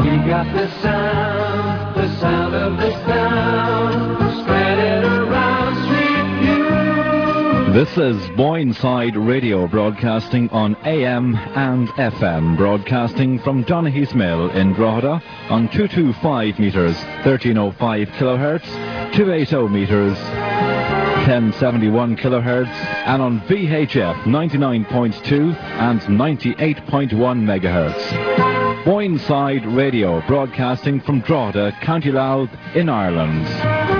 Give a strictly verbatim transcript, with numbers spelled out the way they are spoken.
We got the sound, the sound of this town, spread it around Street View. This is Boyneside Radio, broadcasting on A M and F M, broadcasting from Donaghy's Mill in Drogheda on two twenty-five metres, thirteen oh five kilohertz, two eighty metres, ten seventy-one kilohertz, and on V H F ninety-nine point two and ninety-eight point one megahertz. Boyneside Radio, broadcasting from Drogheda, County Louth in Ireland.